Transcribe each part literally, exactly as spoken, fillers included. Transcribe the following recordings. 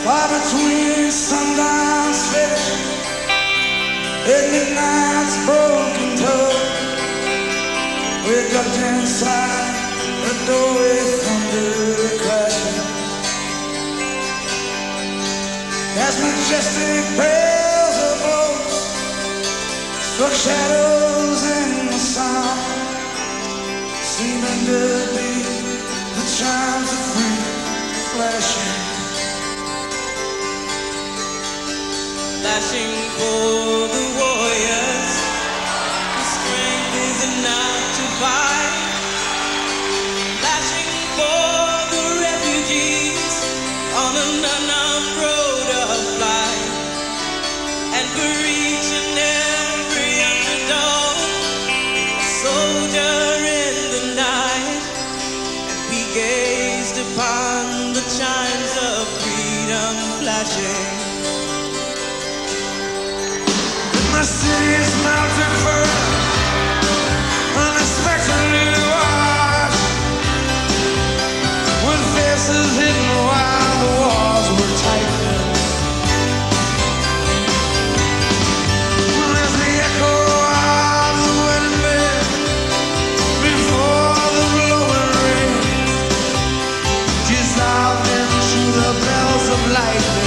Far between sundown's finish and midnight's broken toe, we're ducked inside the doorway, thunder crashing. As majestic bells of boats struck shadows in the sun, seeming to be the chimes of freedom flashing. Flashing for the warriors whose strength is enough to fight. Flashing for the refugees on an unknown road of life. And for each and every underdog, a soldier in the night. And we gazed upon the chimes of freedom flashing. The city's melted further, unexpectedly washed, with faces hidden while the walls were tightening. There's the echo of the wedding bell before the blowing rain dissolved into the bells of lightning.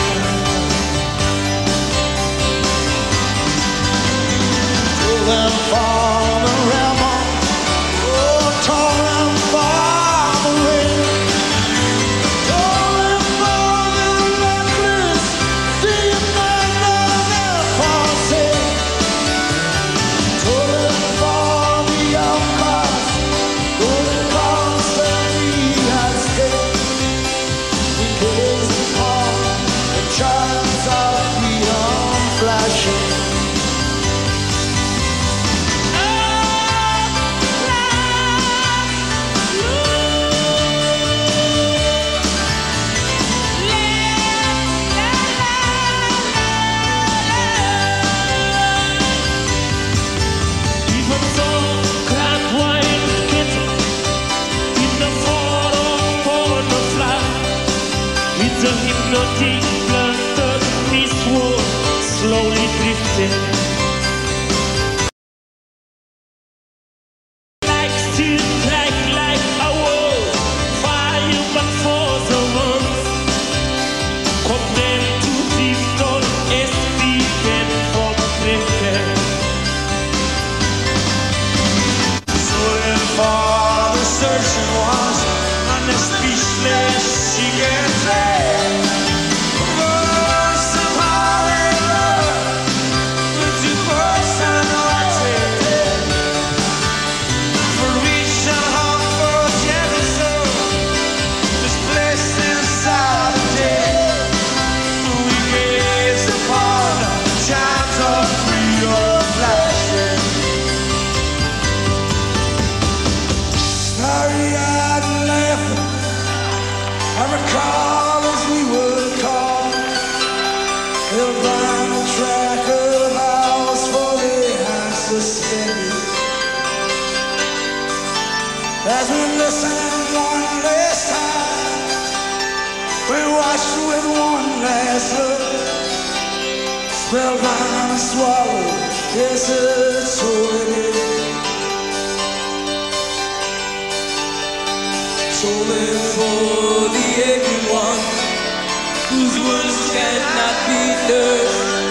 Them for the rebel, oh, tore them for the rain, tore them for the reckless, deep night of their forsake, tore them for the outcast, for the constantly at stake. We gazed upon the chimes of freedom flashing. The hypnotic blood eastward, slowly drifting. Like steel, like, like a wall, fire but for the ones condemned to drift on, escaping from drifting. Swing for the searching ones, and the speechless she can say. I recall as we would call, held by the track of ours for the high suspended. As we listened one last time, we watched with one last look, spellbound and swallowed, yes, it's already. Tolling for the aching one whose wounds cannot be nursed.